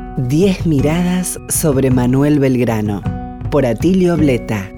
10 miradas sobre Manuel Belgrano, por Atilio Bleta.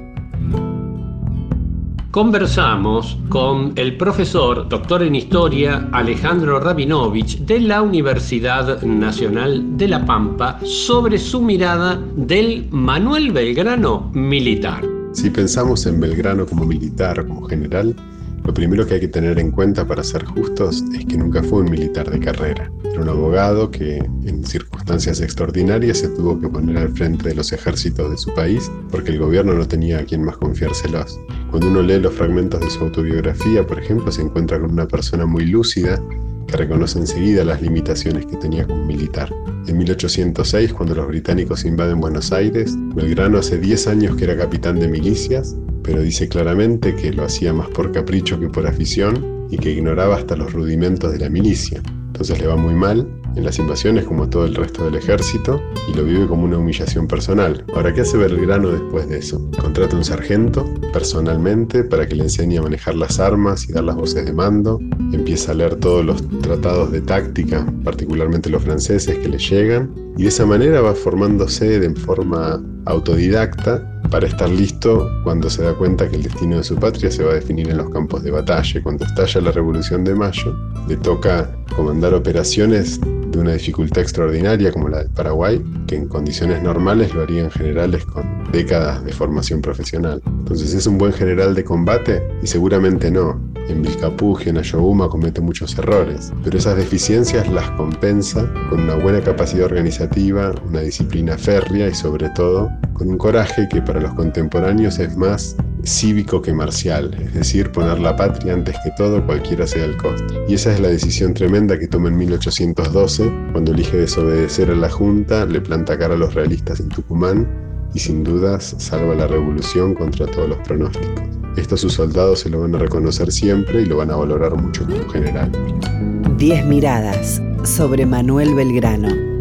Conversamos con el profesor, doctor en Historia, Alejandro Rabinovich, de la Universidad Nacional de La Pampa, sobre su mirada del Manuel Belgrano militar. Si pensamos en Belgrano como militar, como general, lo primero que hay que tener en cuenta, para ser justos, es que nunca fue un militar de carrera. Era un abogado que, en circunstancias extraordinarias, se tuvo que poner al frente de los ejércitos de su país porque el gobierno no tenía a quien más confiárselos. Cuando uno lee los fragmentos de su autobiografía, por ejemplo, se encuentra con una persona muy lúcida que reconoce enseguida las limitaciones que tenía como militar. En 1806, cuando los británicos invaden Buenos Aires, Belgrano hace 10 años que era capitán de milicias, pero dice claramente que lo hacía más por capricho que por afición y que ignoraba hasta los rudimentos de la milicia. Entonces le va muy mal en las invasiones, como todo el resto del ejército, y lo vive como una humillación personal. Ahora, ¿qué hace Belgrano después de eso? Contrata un sargento personalmente para que le enseñe a manejar las armas y dar las voces de mando. Empieza a leer todos los tratados de táctica, particularmente los franceses que le llegan, y de esa manera va formándose de forma autodidacta para estar listo cuando se da cuenta que el destino de su patria se va a definir en los campos de batalla. Cuando estalla la Revolución de Mayo, le toca comandar operaciones de una dificultad extraordinaria como la de Paraguay, que en condiciones normales lo harían generales con décadas de formación profesional. Entonces, ¿es un buen general de combate? Y seguramente no. En Vilcapugio, en Ayohuma, comete muchos errores, pero esas deficiencias las compensa con una buena capacidad organizativa, una disciplina férrea y, sobre todo, con un coraje que para los contemporáneos es más cívico que marcial, es decir, poner la patria antes que todo, cualquiera sea el costo. Y esa es la decisión tremenda que toma en 1812, cuando elige desobedecer a la Junta, le planta cara a los realistas en Tucumán y sin dudas salva la revolución contra todos los pronósticos. Esto sus soldados se lo van a reconocer siempre y lo van a valorar mucho como general. 10 miradas sobre Manuel Belgrano.